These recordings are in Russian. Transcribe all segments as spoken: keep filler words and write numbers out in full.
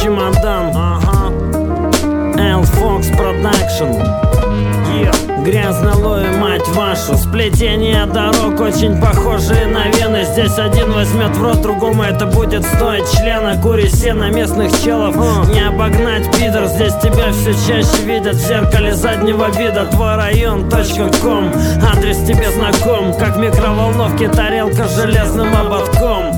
чемодан. Ага. Эл Фокс Продакшн. Грязно-лую, мать вашу. Сплетение дорог очень похожие на вены. Здесь один возьмет в рот, другому это будет стоить члена. Кури сено местных челов, не обогнать, пидор. Здесь тебя все чаще видят в зеркале заднего вида. Твой район точка ком, адрес тебе знаком, как в микроволновке тарелка с железным ободком.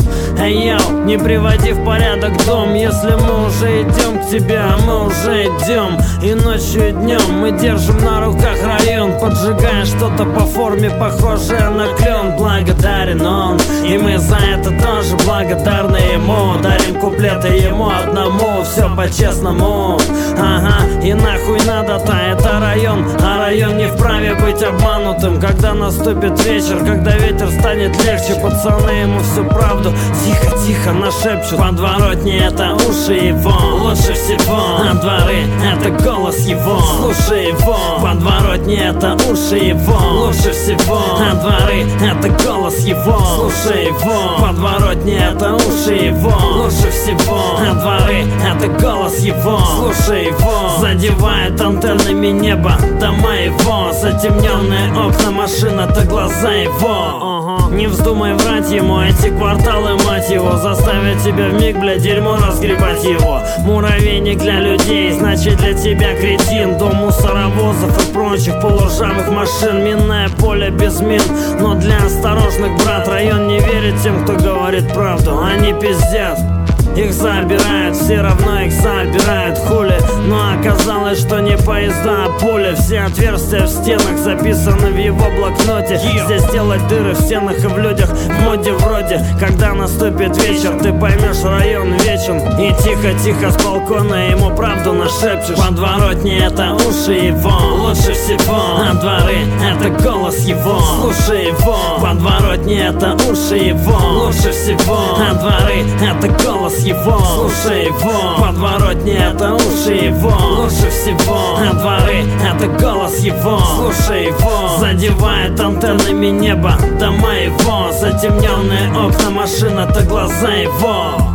Эй, йоу, не приводи в порядок дом. Если мы уже идем к тебе, а мы уже идем. И ночью, и днем мы держим на руках район, поджигая что-то по форме, похожее на клен. Благодарен он, и мы за это тоже благодарны ему. Дарим куплеты ему одному, все по-честному. Ага, и нахуй надо-то, это район. А район не вправе быть обманутым. Когда наступит вечер, когда ветер станет легче, пацаны ему всю правду тихо-тихо нашепчут. Подворотни — это уши его, лучше всего. На дворы — это голос его, слушай его. Подворотни — это уши его, лучше всего. На дворы — это голос его, слушай его. Подворотни — это уши его, лучше всего. На дворы — это голос его, слушай его. Задевает антеннами небо, дома его. Затемненные окна машин — это глаза его. Не вздумай врать ему, эти кварталы, мать его, заставят тебя вмиг, бля, дерьмо разгребать его. Муравейник для людей, значит для тебя кретин. Дом мусоровозов и прочих полуржавых машин. Минное поле без мин, но для осторожных, брат. Район не верит тем, кто говорит правду, они пиздят. Их забирают, все равно их забирают, хули. Но оказалось, что не поезда, а пули. Все отверстия в стенах записаны в его блокноте. Здесь делать дыры в стенах и в людях, в моде вроде. Когда наступит вечер, ты поймешь, район вечен. И тихо-тихо с балкона ему правду нашепчешь. Подворотни — это уши его, лучше всего. На дворы — это голос его, слушай его. Подворотни — это уши его, лучше всего. На дворы — это голос его, слушай его. Подворотни — это уши его, лучше всего. На дворы — это голос его, слушай его. Задевает антеннами небо, дома его. Затемненные окна машин — это глаза его.